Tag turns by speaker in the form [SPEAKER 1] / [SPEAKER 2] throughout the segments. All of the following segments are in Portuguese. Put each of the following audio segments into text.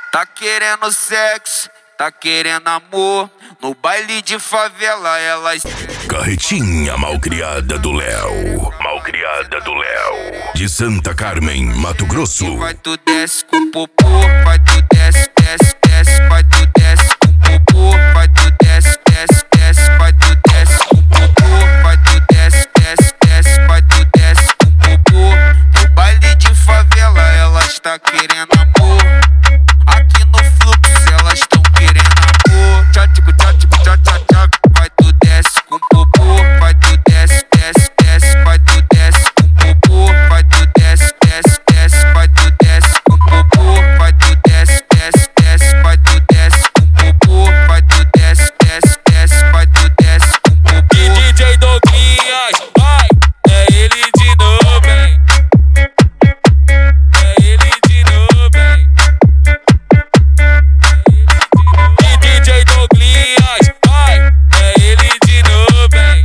[SPEAKER 1] Tá querendo sexo, tá querendo amor. No baile de favela elas...
[SPEAKER 2] Carretinha malcriada do Léo. Malcriada do Léo. De Santa Carmen, Mato Grosso.
[SPEAKER 1] Vai tu desce com popô, vai tu desce, desce, desce. Vai tu desce com popô, vai tu desce, desce, desce. Vai tu desce com popô, vai tu desce, desce, desce. Vai tu desce com popô. No baile de favela elas tá querendo amor. Aqui no fluxo elas tão querendo amor. Tchatico, tchatico, tchá. Vai tu desce com popô, vai tu desce, desce, desce. Vai tu desce com popô, vai tu desce, desce, desce. Vai tu desce com popô, vai tu desce, desce, desce. Vai tu desce com popô, vai tu desce, desce, desce. Vai tu desce com popô.
[SPEAKER 3] E DJ Douglinhas, vai, é ele de novo, hein? É ele de novo, hein? E DJ Douglinhas, vai, é ele de novo, hein?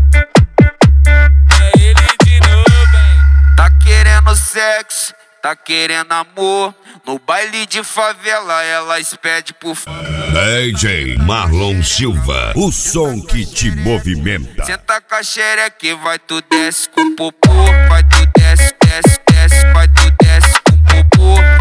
[SPEAKER 3] É ele de novo, hein?
[SPEAKER 1] Tá querendo sexo, tá querendo amor. No baile de favela elas pedem por
[SPEAKER 2] DJ Marlon Silva, o som que te movimenta.
[SPEAKER 1] Senta com a xereque, vai tu desce com popô. Vai tu desce, desce, desce. Vai tu desce com popô.